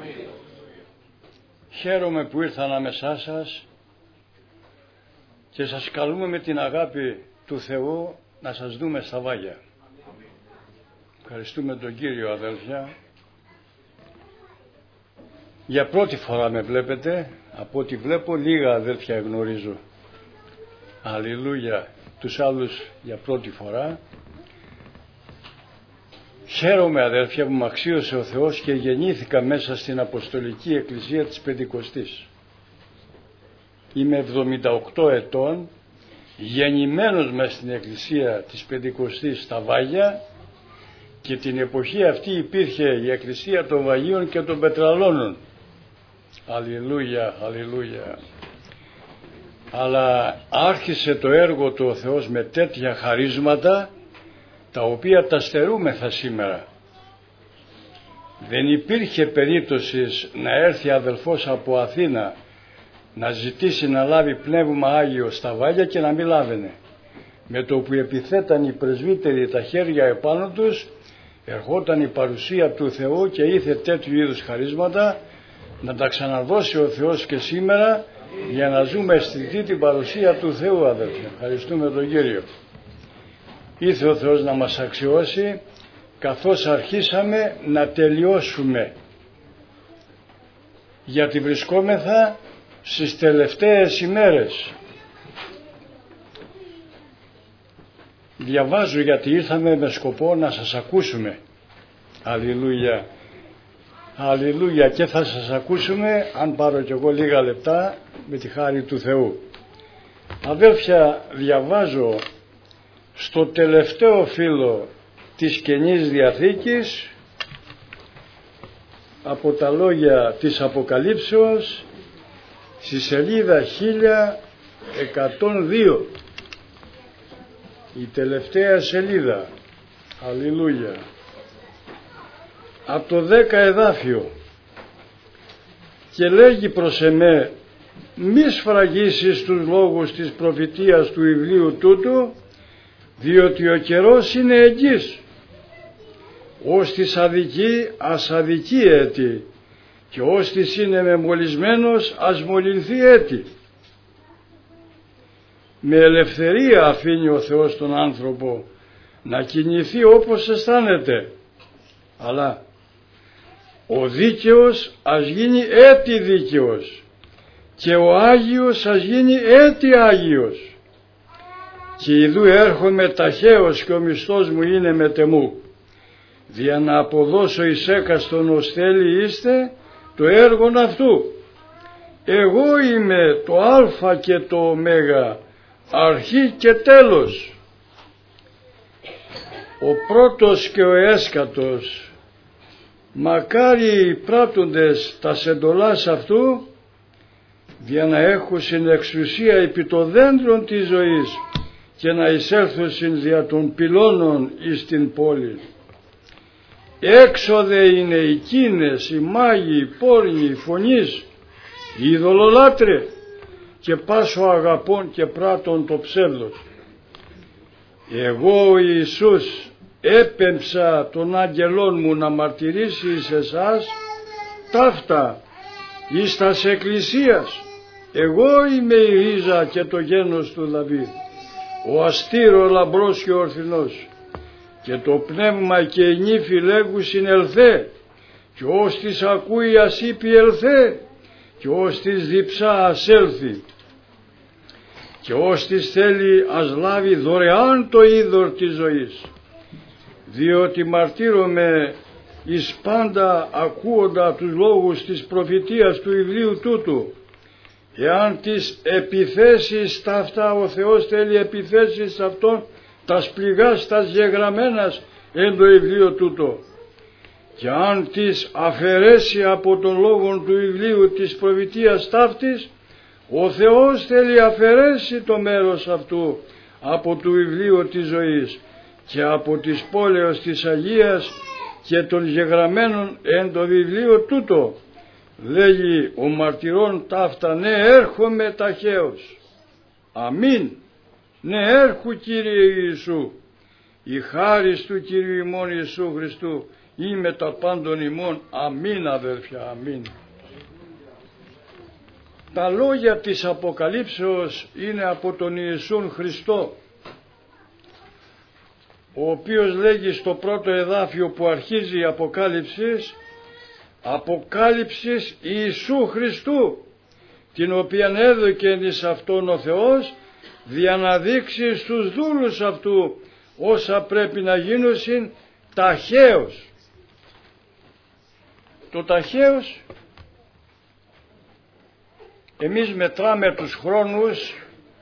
Χαίρομαι που ήρθα ανάμεσά σας και σας καλούμε με την αγάπη του Θεού να σας δούμε στα Βάγια. Ευχαριστούμε τον Κύριο, αδέλφια. Για πρώτη φορά με βλέπετε, από ό,τι βλέπω λίγα αδέλφια γνωρίζω. Αλληλούια, τους άλλους για πρώτη φορά. Χαίρομαι, αδέλφια, που με αξίωσε ο Θεός και γεννήθηκα μέσα στην Αποστολική Εκκλησία της Πεντηκοστής. Είμαι 78 ετών, γεννημένος μέσα στην Εκκλησία της Πεντηκοστής στα Βάγια, και την εποχή αυτή υπήρχε η Εκκλησία των Βαγίων και των Πετραλώνων. Αλληλούια, αλληλούια. Αλλά άρχισε το έργο του ο Θεός με τέτοια χαρίσματα, τα οποία τα στερούμεθα σήμερα. Δεν υπήρχε περίπτωση να έρθει αδελφός από Αθήνα να ζητήσει να λάβει πνεύμα Άγιο στα Βάγια και να μην λάβαινε. Με το που επιθέταν οι πρεσβύτεροι τα χέρια επάνω τους, ερχόταν η παρουσία του Θεού και ήθε τέτοιου είδους χαρίσματα, να τα ξαναδώσει ο Θεός και σήμερα, για να ζούμε αισθητή την παρουσία του Θεού, αδελφοί. Ευχαριστούμε τον Κύριο. Ήθε ο Θεός να μας αξιώσει, καθώς αρχίσαμε να τελειώσουμε, γιατί βρισκόμεθα στις τελευταίες ημέρες. Διαβάζω, γιατί ήρθαμε με σκοπό να σας ακούσουμε. Αλληλούια, αλληλούια, και θα σας ακούσουμε, αν πάρω κι εγώ λίγα λεπτά, με τη χάρη του Θεού. Αδέλφια, διαβάζω στο τελευταίο φύλλο της Καινής Διαθήκης, από τα λόγια της Αποκαλύψεως, στη σελίδα 1102, η τελευταία σελίδα. Αλληλούια. Από το 10 εδάφιο. Και λέγει προς εμέ, μη σφραγίσεις τους λόγους της προφητείας του βιβλίου τούτου, διότι ο καιρός είναι εγγύς. Ως της αδική ας αδική έτη, και ως της είναι μεμολυσμένος ας μολυνθεί έτη. Με ελευθερία αφήνει ο Θεός τον άνθρωπο να κινηθεί όπως αισθάνεται, αλλά ο δίκαιος ας γίνει έτη δίκαιος και ο Άγιος ας γίνει έτη Άγιος. Και ιδού έρχομαι ταχαίως και ο μισθός μου είναι μετεμού, δια να αποδώσω εις έκαστον ως θέλει είστε το έργον αυτού. Εγώ είμαι το Α και το Ω, αρχή και τέλος, ο πρώτος και ο έσκατος. Μακάρι οι πράττοντες τα εντολάς αυτού, για να έχουν εξουσία επί το δέντρον της ζωής και να εισέλθουν δια των πυλώνων εις την πόλη. Έξω δε είναι οι κίνες, οι μάγοι, οι πόρνοι, οι φωνείς, οι ειδωλολάτρε και πάσο αγαπών και πράττων το ψεύδος. Εγώ ο Ιησούς έπεμψα τον άγγελόν μου να μαρτυρήσει εις εσάς ταύτα εις τας εκκλησίας. Εγώ είμαι η ρίζα και το γένος του Δαβίδ, ο αστήρο λαμπρός και ορθινός, και το πνεύμα και η νύφη λέγουσιν ελθέ, και ως της ακούει ας είπε ελθέ, και ως της διψά ας έλθει, και ως της θέλει ας λάβει δωρεάν το είδωρ της ζωής. Διότι μαρτύρομαι εις πάντα ακούοντα τους λόγους της προφητείας του βιβλίου τούτου, εάν τις επιθέσεις τα αυτά ο Θεός θέλει επιθέσεις αυτών, τας πληγάς τας γεγραμμένας εν το βιβλίο τούτο, και αν τις αφαιρέσει από τον λόγον του βιβλίου της προφητείας ταύτης, ο Θεός θέλει αφαιρέσει το μέρος αυτού από του βιβλίου της ζωής και από της πόλεως της Αγίας και των γεγραμμένων εν το βιβλίο τούτο. Λέγει ο μαρτυρών ταύτα, ναι έρχομαι ταχαίως. Αμήν. Ναι έρχου Κύριε Ιησού. Η χάρις του Κύριου ημών Ιησού Χριστού ή με τα πάντων ημών. Αμήν αδέρφια, αμήν. Τα λόγια της Αποκαλύψεως είναι από τον Ιησούν Χριστό, ο οποίος λέγει στο πρώτο εδάφιο που αρχίζει η Αποκάλυψης Ιησού Χριστού, την οποία έδωκε εις αυτόν ο Θεός, δια να δείξει στους δούλους αυτού όσα πρέπει να γίνουσιν ταχαίως. Το ταχαίως, εμείς μετράμε τους χρόνους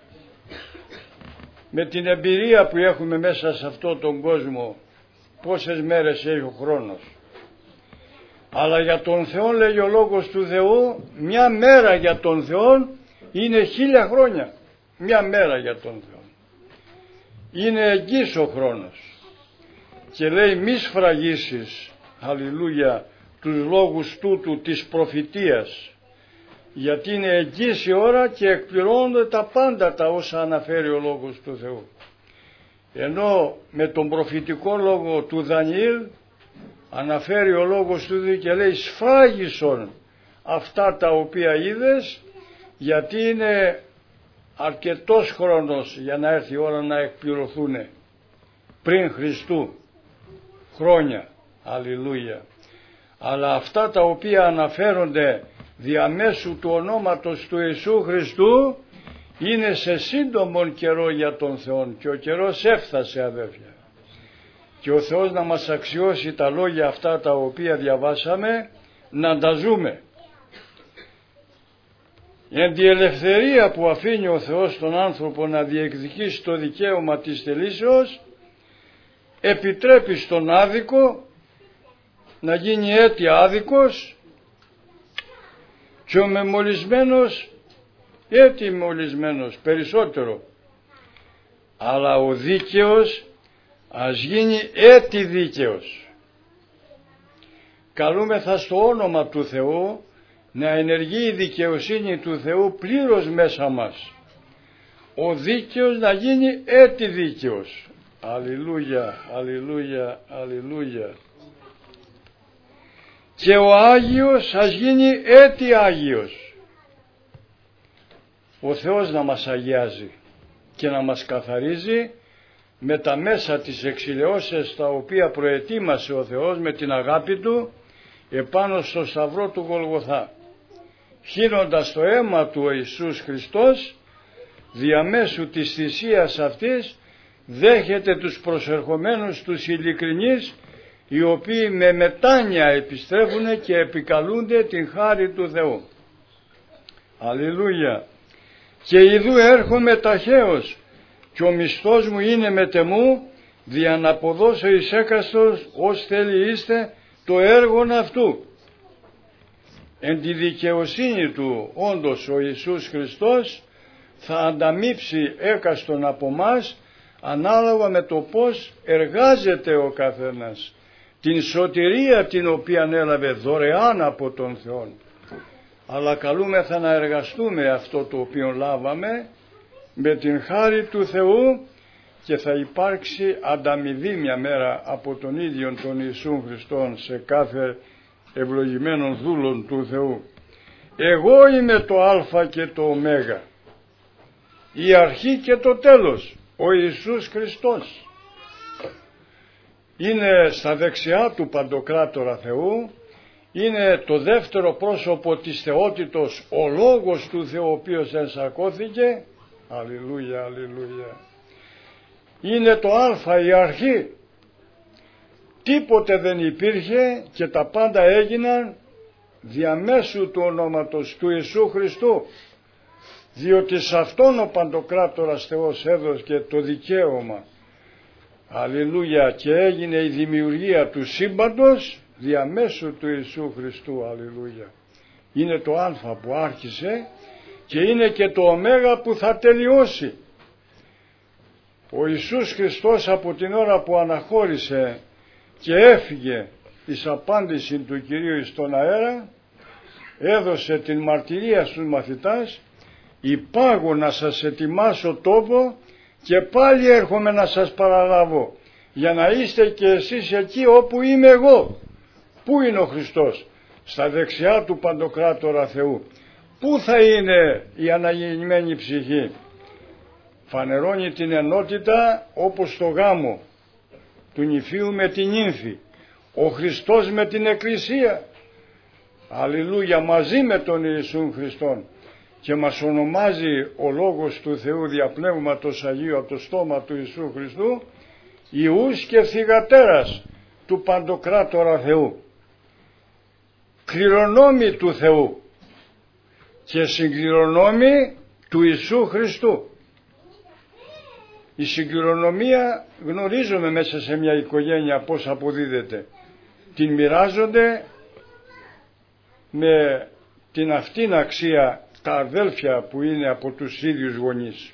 με την εμπειρία που έχουμε μέσα σε αυτόν τον κόσμο, πόσες μέρες έχει ο χρόνος. Αλλά για τον Θεό, λέγει ο Λόγος του Θεού, μια μέρα για τον Θεό είναι 1000 χρόνια. Μια μέρα για τον Θεό. Είναι εγγύς ο χρόνος. Και λέει μη σφραγίσεις, αλληλούια, τους λόγους τούτου της προφητείας, γιατί είναι εγγύς η ώρα και εκπληρώνονται τα πάντα τα όσα αναφέρει ο Λόγος του Θεού. Ενώ με τον προφητικό λόγο του Δανιήλ αναφέρει ο Λόγος του Θεού και λέει σφράγισον αυτά τα οποία είδες, γιατί είναι αρκετός χρόνος για να έρθει η ώρα να εκπληρωθούν πριν Χριστού, χρόνια, αλληλούια. Αλλά αυτά τα οποία αναφέρονται διαμέσου του ονόματος του Ιησού Χριστού είναι σε σύντομον καιρό για τον Θεό, και ο καιρός έφτασε αδέρφια. Και ο Θεός να μας αξιώσει τα λόγια αυτά τα οποία διαβάσαμε να τα ζούμε. Εν τη ελευθερία που αφήνει ο Θεός τον άνθρωπο να διεκδικήσει το δικαίωμα της θελήσεως, επιτρέπει στον άδικο να γίνει έτη άδικος και ο μεμολισμένος έτη μολυσμένος περισσότερο. Αλλά ο δίκαιος ας γίνει έτη δίκαιος. Καλούμεθα στο όνομα του Θεού να ενεργεί η δικαιοσύνη του Θεού πλήρως μέσα μας. Ο δίκαιος να γίνει έτη δίκαιος. Αλληλούια, αλληλούια, αλληλούια. Και ο Άγιος ας γίνει έτη Άγιος. Ο Θεός να μας αγιάζει και να μας καθαρίζει με τα μέσα της εξηλαιώσεως τα οποία προετοίμασε ο Θεός με την αγάπη Του επάνω στο σταυρό του Γολγοθά, χύνοντας το αίμα του ο Ιησούς Χριστός, διαμέσου της θυσίας αυτής δέχεται τους προσερχομένους τους ειλικρινείς, οι οποίοι με μετάνοια επιστρέφουν και επικαλούνται την χάρη του Θεού. Αλληλούια. Και ιδού έρχομαι ταχαίως και ο μισθός μου είναι μετεμού, δια να αποδώσω εις έκαστος ως θέλει είστε το έργον αυτού. Εν τη δικαιοσύνη του όντως ο Ιησούς Χριστός θα ανταμείψει έκαστον από μας ανάλογα με το πώς εργάζεται ο καθένας, την σωτηρία την οποία έλαβε δωρεάν από τον Θεό. Αλλά καλούμεθα να εργαστούμε αυτό το οποίο λάβαμε με την χάρη του Θεού και θα υπάρξει ανταμοιβή μια μέρα από τον ίδιο τον Ιησού Χριστόν σε κάθε ευλογημένων δούλων του Θεού. Εγώ είμαι το Α και το Ω, η αρχή και το τέλος, ο Ιησούς Χριστός. Είναι στα δεξιά του Παντοκράτορα Θεού, είναι το δεύτερο πρόσωπο της θεότητος, ο Λόγος του Θεού ο οποίος ενσαρκώθηκε. Αλληλούια, αλληλούια. Είναι το Α, η αρχή. Τίποτε δεν υπήρχε και τα πάντα έγιναν διαμέσου του ονόματος του Ιησού Χριστού, διότι σε αυτόν ο Παντοκράτορας Θεός έδωσε το δικαίωμα. Αλληλούια. Και έγινε η δημιουργία του σύμπαντος διαμέσου του Ιησού Χριστού. Αλληλούια. Είναι το Α που άρχισε και είναι και το Ω που θα τελειώσει. Ο Ιησούς Χριστός από την ώρα που αναχώρησε και έφυγε εις απάντηση του Κυρίου στον αέρα, έδωσε την μαρτυρία στους μαθητάς, υπάγω να σας ετοιμάσω τόπο και πάλι έρχομαι να σας παραλάβω, για να είστε και εσείς εκεί όπου είμαι εγώ. Πού είναι ο Χριστός? Στα δεξιά του Παντοκράτορα Θεού. Πού θα είναι η αναγεννημένη ψυχή? Φανερώνει την ενότητα όπως στο γάμο του νηφίου με την νύμφη, ο Χριστός με την Εκκλησία. Αλληλούια, μαζί με τον Ιησούν Χριστόν. Και μας ονομάζει ο Λόγος του Θεού δια Πνεύματος Αγίου από το στόμα του Ιησού Χριστού Υιούς και θυγατέρας του Παντοκράτορα Θεού, κληρονόμοι του Θεού και συγκληρονόμοι του Ιησού Χριστού. Η συγκληρονομία γνωρίζουμε μέσα σε μια οικογένεια πώς αποδίδεται. Την μοιράζονται με την αυτήν αξία τα αδέλφια που είναι από τους ίδιους γονείς.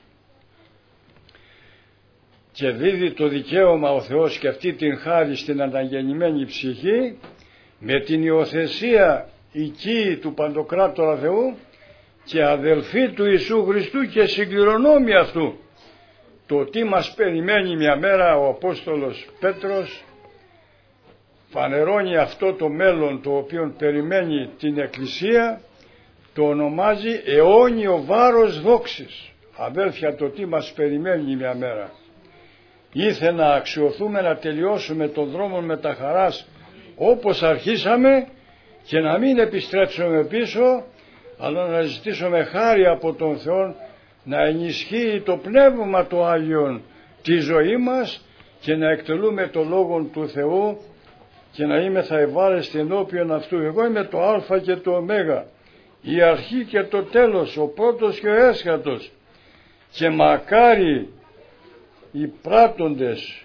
Και δίδει το δικαίωμα ο Θεός και αυτή την χάρη στην αναγεννημένη ψυχή με την υιοθεσία οικии του Παντοκράτορα Θεού και αδελφοί του Ιησού Χριστού και συγκληρονόμοι αυτού. Το τι μας περιμένει μια μέρα, ο Απόστολος Πέτρος φανερώνει αυτό το μέλλον το οποίο περιμένει την Εκκλησία, το ονομάζει αιώνιο βάρος δόξης. Αδέλφια, το τι μας περιμένει μια μέρα. Ήθε να αξιωθούμε να τελειώσουμε τον δρόμο με τα χαράς όπως αρχίσαμε και να μην επιστρέψουμε πίσω, αλλά να ζητήσουμε χάρη από τον Θεό να ενισχύει το Πνεύμα το Άγιον τη ζωή μας και να εκτελούμε το Λόγο του Θεού και να είμαι θα ευάρεστη ενώπιον αυτού. Εγώ είμαι το Α και το Ω, η αρχή και το τέλος, ο πρώτος και ο έσχατος, και μακάρι οι πράττοντες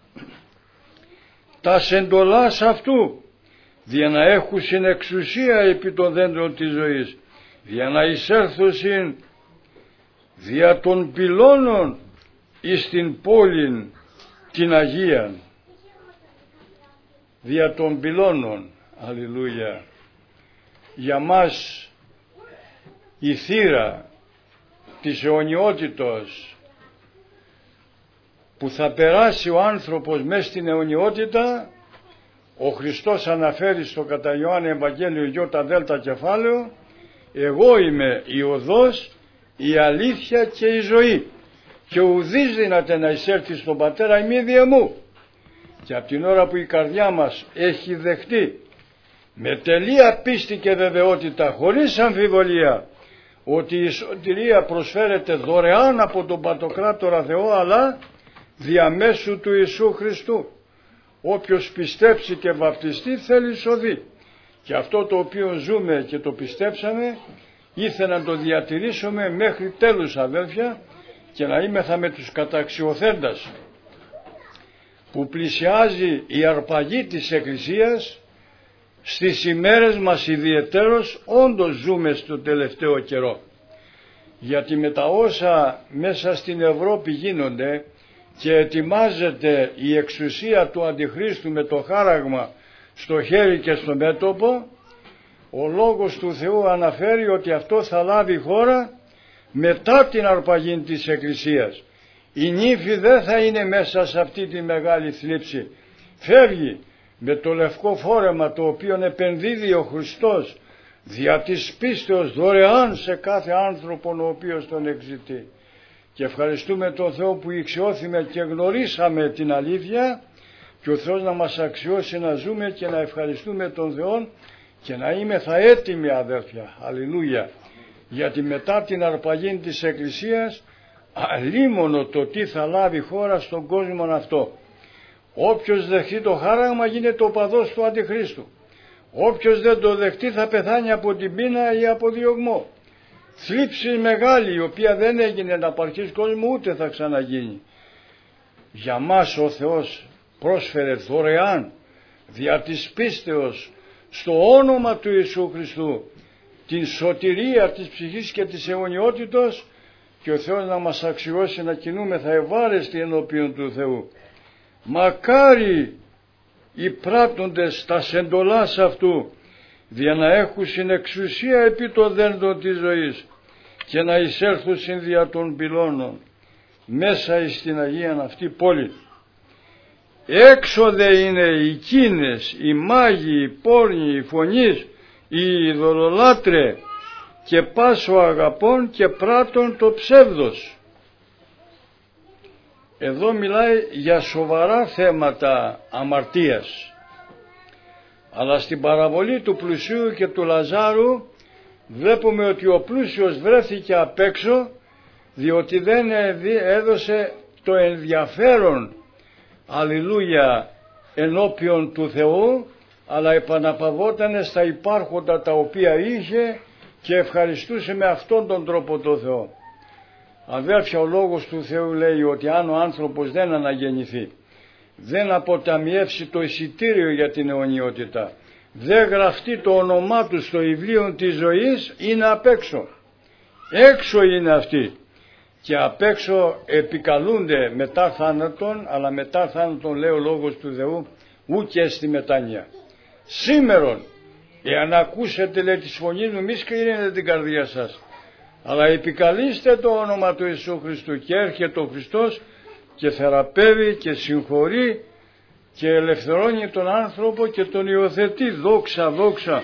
τα εντολάς αυτού δια να έχουν εξουσία επί των δέντρων της ζωής, δια να εισέλθουσιν δια των πυλώνων εις την πόλην την Αγίαν. Δια των πυλώνων, αλληλούια. Για μας η θύρα της αιωνιότητος που θα περάσει ο άνθρωπος μέσα στην αιωνιότητα, ο Χριστός αναφέρει στο κατά Ιωάννη Ευαγγέλιο Δ κεφάλαιο, εγώ είμαι η οδός, η αλήθεια και η ζωή, και ουδής δύναται να εισέλθει στον Πατέρα ημίδια μου. Και από την ώρα που η καρδιά μας έχει δεχτεί με τελεία πίστη και βεβαιότητα, χωρίς αμφιβολία, ότι η σωτηρία προσφέρεται δωρεάν από τον Παντοκράτορα Θεό, αλλά διαμέσου του Ιησού Χριστού. Όποιος πιστέψει και βαπτιστεί θέλει σωθεί. Και αυτό το οποίο ζούμε και το πιστέψαμε, ήθελα να το διατηρήσουμε μέχρι τέλους, αδέλφια, και να είμεθα με τους καταξιοθέντας. Που πλησιάζει η αρπαγή της Εκκλησίας, στις ημέρες μας ιδιαιτέρως όντως ζούμε στο τελευταίο καιρό. Γιατί με τα όσα μέσα στην Ευρώπη γίνονται και ετοιμάζεται η εξουσία του Αντιχρίστου με το χάραγμα στο χέρι και στο μέτωπο, ο Λόγος του Θεού αναφέρει ότι αυτό θα λάβει χώρα μετά την αρπαγή της Εκκλησίας. Η νύφη δεν θα είναι μέσα σε αυτή τη μεγάλη θλίψη. Φεύγει με το λευκό φόρεμα το οποίο επενδύει ο Χριστός δια της πίστεως δωρεάν σε κάθε άνθρωπον ο οποίος τον εξητεί. Και ευχαριστούμε τον Θεό που ηξιώθημε και γνωρίσαμε την αλήθεια, και ο Θεός να μας αξιώσει να ζούμε και να ευχαριστούμε τον Θεό και να είμεθα έτοιμοι, αδέρφια. Αλληλούια. Γιατί μετά την αρπαγή της Εκκλησίας αλίμονο το τι θα λάβει χώρα στον κόσμο αυτό. Όποιος δεχτεί το χάραγμα γίνεται οπαδός του Αντιχρίστου. Όποιος δεν το δεχτεί θα πεθάνει από την πείνα ή από διωγμό. Θλίψη μεγάλη, η οποία δεν έγινε να απαρχής κόσμου, ούτε θα ξαναγίνει. Για μας ο Θεός πρόσφερε δωρεάν δια της πίστεως στο όνομα του Ιησού Χριστού την σωτηρία της ψυχής και της αιωνιότητος, και ο Θεός να μας αξιώσει να κινούμεθα ευάρεστοι ενώπιον του Θεού. Μακάρι οι πράττοντες τα εντολάς αυτού δια να έχουν συνεξουσία επί το δέντρο της ζωής και να εισέλθουν δια των πυλώνων μέσα εις την Αγίαν αυτή πόλη. Έξω δε είναι οι κίνες, οι μάγοι, οι πόρνοι, οι φωνείς, οι ειδωλολάτρε και πάσο αγαπών και πράττων το ψεύδος. Εδώ μιλάει για σοβαρά θέματα αμαρτίας. Αλλά στην παραβολή του πλουσίου και του Λαζάρου βλέπουμε ότι ο πλούσιος βρέθηκε απ' έξω, διότι δεν έδωσε το ενδιαφέρον, αλληλούια, ενώπιον του Θεού, αλλά επαναπαυότανε στα υπάρχοντα τα οποία είχε και ευχαριστούσε με αυτόν τον τρόπο το Θεό. Αδέρφια, ο λόγος του Θεού λέει ότι αν ο άνθρωπος δεν αναγεννηθεί, δεν αποταμιεύσει το εισιτήριο για την αιωνιότητα, δεν γραφτεί το όνομά του στο βιβλίο της ζωής, είναι απ' έξω. Έξω είναι αυτοί και απ' έξω επικαλούνται μετά θάνατον, αλλά μετά θάνατον, λέει ο λόγος του Θεού, ου και στη μετάνοια. Σήμερον, εάν ακούσετε, λέει, τη φωνή μου, μη σκληρύνετε την καρδία σας, αλλά επικαλείστε το όνομα του Ιησού Χριστού, και έρχεται ο Χριστός και θεραπεύει και συγχωρεί και ελευθερώνει τον άνθρωπο και τον υιοθετεί. Δόξα, δόξα.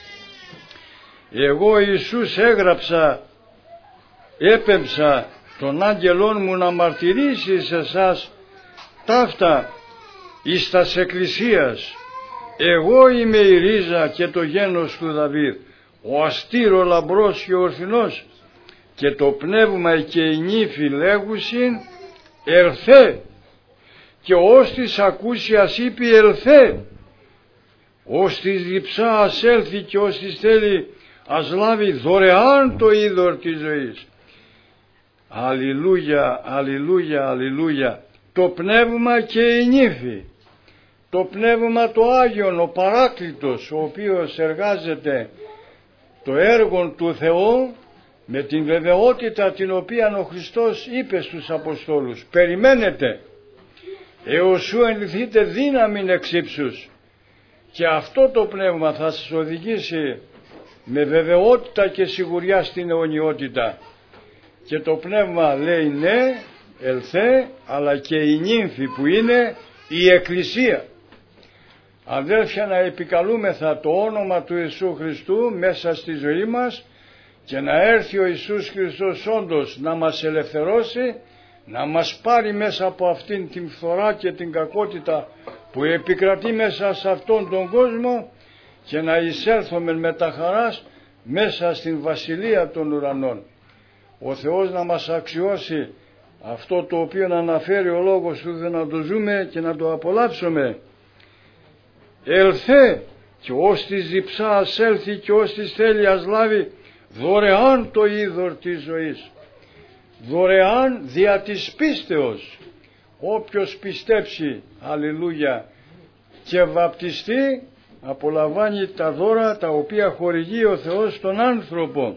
Εγώ Ιησούς έγραψα, έπεμψα τον άγγελόν μου να μαρτυρήσει σε εσάς ταύτα εις τας εκκλησίας. Εγώ είμαι η ρίζα και το γένος του Δαβίδ, ο αστήρο λαμπρός και ορθινός, και το πνεύμα και η νύφη λέγουσιν ερθέ, και ως της ακούσιας είπε ελθέ, ως της διψά ας έλθει, και ως της θέλει ας λάβει δωρεάν το είδωρ της ζωής. Αλληλούια, αλληλούια, αλληλούια. Το πνεύμα και η νύφη, το πνεύμα το Άγιον, ο Παράκλητος, ο οποίος εργάζεται το έργο του Θεού με την βεβαιότητα την οποία ο Χριστός είπε στους Αποστόλους, περιμένετε έως σου ενληθείτε δύναμην εξ ύψους, και αυτό το πνεύμα θα σας οδηγήσει με βεβαιότητα και σιγουριά στην αιωνιότητα. Και το πνεύμα λέει ναι, ελθέ, αλλά και η νύμφη που είναι η Εκκλησία. Αδέρφια, να επικαλούμεθα το όνομα του Ιησού Χριστού μέσα στη ζωή μας, και να έρθει ο Ιησούς Χριστός όντως να μας ελευθερώσει, να μας πάρει μέσα από αυτήν την φθορά και την κακότητα που επικρατεί μέσα σε αυτόν τον κόσμο, και να εισέλθουμε με τα χαράς μέσα στην βασιλεία των ουρανών. Ο Θεός να μας αξιώσει αυτό το οποίο αναφέρει ο λόγος του, να το ζούμε και να το απολαύσουμε. Ελθέ, και ως της διψά ας έλθει, και ως της θέλει ας λάβει δωρεάν το είδωρ της ζωής. Δωρεάν δια της πίστεως. Όποιος πιστέψει, αλληλούια, και βαπτιστεί, απολαμβάνει τα δώρα τα οποία χορηγεί ο Θεός στον άνθρωπο.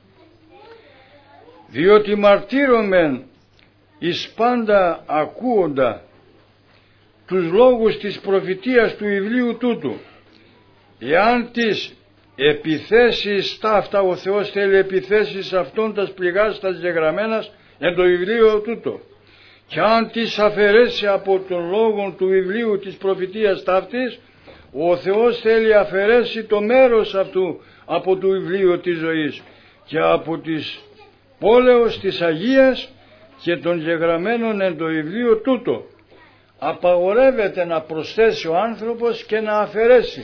Διότι μαρτύρομεν εις πάντα ακούοντα τους λόγους της προφητείας του βιβλίου τούτου. Εάν τις επιθέσεις ταύτα, ο Θεός θέλει επιθέσεις αυτών τας πληγάς τας γεγραμμένας εν το βιβλίο τούτο, και αν τις αφαιρέσει από τον λόγο του βιβλίου της προφητείας ταύτης, ο Θεός θέλει αφαιρέσει το μέρος αυτού από το βιβλίο της ζωής και από τις πόλεως της Αγίας και των γεγραμμένων εν το βιβλίο τούτο. Απαγορεύεται να προσθέσει ο άνθρωπος και να αφαιρέσει.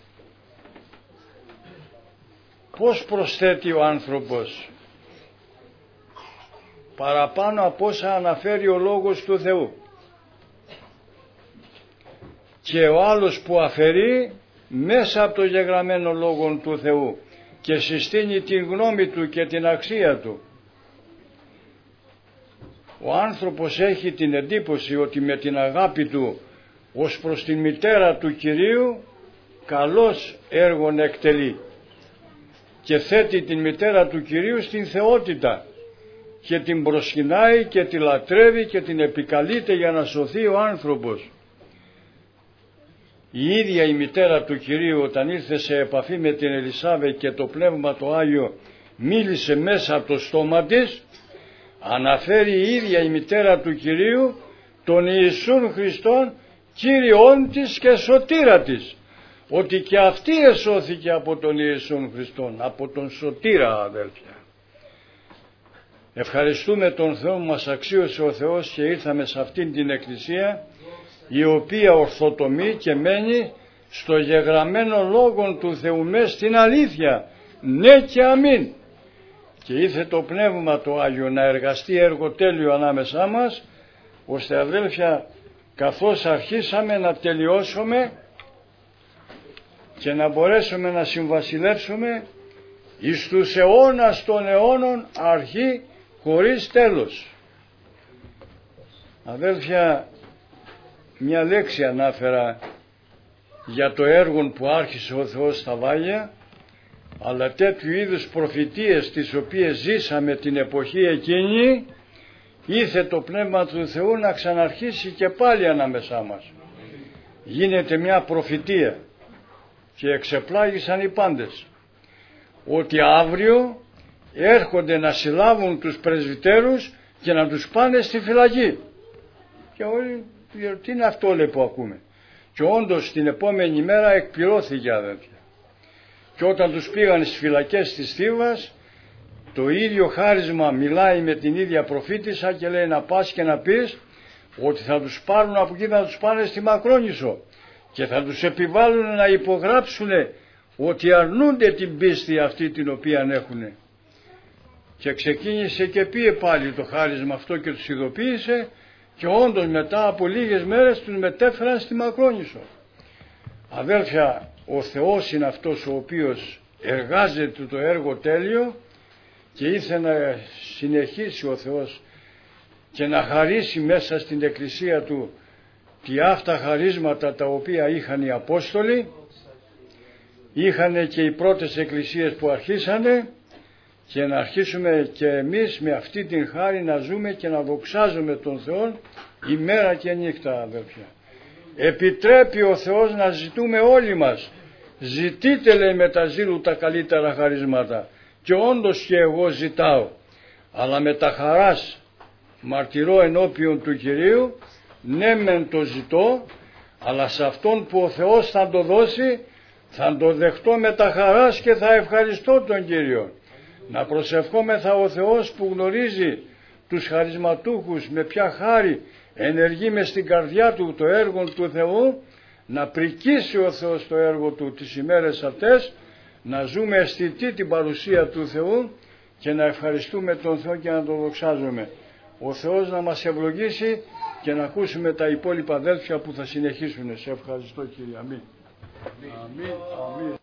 Πώς προσθέτει ο άνθρωπος? Παραπάνω από όσα αναφέρει ο λόγος του Θεού. Και ο άλλος που αφαιρεί μέσα από το γεγραμμένο λόγο του Θεού και συστήνει την γνώμη του και την αξία του. Ο άνθρωπος έχει την εντύπωση ότι με την αγάπη του ως προς τη μητέρα του Κυρίου καλώς έργον εκτελεί, και θέτει την μητέρα του Κυρίου στην θεότητα και την προσκυνάει και τη λατρεύει και την επικαλείται για να σωθεί ο άνθρωπος. Η ίδια η μητέρα του Κυρίου, όταν ήρθε σε επαφή με την Ελισάβετ και το Πνεύμα το Άγιο μίλησε μέσα από το στόμα της, αναφέρει η ίδια η μητέρα του Κυρίου τον Ιησούν Χριστόν Κύριον της και σωτήρα της, ότι και αυτή εσώθηκε από τον Ιησούν Χριστόν, από τον σωτήρα, αδέλφια. Ευχαριστούμε τον Θεό που μας αξίωσε ο Θεός και ήρθαμε σε αυτήν την εκκλησία, η οποία ορθοτομεί και μένει στο γεγραμμένο λόγον του Θεού μες στην αλήθεια, ναι και αμήν. Και ήρθε το Πνεύμα το Άγιο να εργαστεί έργο τέλειο ανάμεσά μας, ώστε αδέλφια, καθώς αρχίσαμε να τελειώσουμε και να μπορέσουμε να συμβασιλεύσουμε εις τους αιώνας των αιώνων, αρχή χωρίς τέλος. Αδέλφια, μια λέξη ανάφερα για το έργο που άρχισε ο Θεός στα Βάγια, αλλά τέτοιου είδους προφητείες τις οποίες ζήσαμε την εποχή εκείνη, ήρθε το Πνεύμα του Θεού να ξαναρχίσει και πάλι ανάμεσά μας. Γίνεται μια προφητεία και εξεπλάγησαν οι πάντες ότι αύριο έρχονται να συλλάβουν τους πρεσβυτέρους και να τους πάνε στη φυλακή. Και όλοι, τι είναι αυτό λέει που ακούμε. Και όντως την επόμενη μέρα εκπληρώθηκε, αδέλφια. Και όταν τους πήγαν στις φυλακές της Θήβας, το ίδιο χάρισμα μιλάει με την ίδια προφήτησα και λέει να πας και να πεις ότι θα τους πάρουν από εκεί, θα τους πάνε στη Μακρόνησο και θα τους επιβάλλουν να υπογράψουν ότι αρνούνται την πίστη αυτή την οποία έχουν. Και ξεκίνησε και πήγε πάλι το χάρισμα αυτό και τους ειδοποίησε και όντως μετά από λίγες μέρες τους μετέφεραν στη Μακρόνησο. Αδέλφια, ο Θεός είναι αυτός ο οποίος εργάζεται το έργο τέλειο και ήθελε να συνεχίσει ο Θεός και να χαρίσει μέσα στην εκκλησία του και αυτά χαρίσματα τα οποία είχαν οι Απόστολοι, είχαν και οι πρώτες εκκλησίες που αρχίσανε, και να αρχίσουμε και εμείς με αυτή την χάρη να ζούμε και να δοξάζουμε τον Θεό ημέρα και νύχτα, αδέλφια. Επιτρέπει ο Θεός να ζητούμε όλοι μας. Ζητείτε, λέει, με τα ζήλου τα καλύτερα χαρίσματα. Και όντως και εγώ ζητάω, αλλά με τα χαράς μαρτυρώ ενώπιον του Κυρίου, ναι μεν το ζητώ, αλλά σε αυτόν που ο Θεός θα το δώσει θα το δεχτώ με τα χαράς και θα ευχαριστώ τον Κύριο. Να προσευχόμεθα ο Θεός που γνωρίζει τους χαρισματούχους με ποια χάρη ενεργεί μες στην καρδιά του το έργο του Θεού, να πρικήσει ο Θεός το έργο του τις ημέρες αυτές, να ζούμε αισθητή την παρουσία του Θεού και να ευχαριστούμε τον Θεό και να τον δοξάζουμε. Ο Θεός να μας ευλογήσει και να ακούσουμε τα υπόλοιπα αδέλφια που θα συνεχίσουν. Σε ευχαριστώ, Κύριε. Αμήν. Αμήν. Αμήν.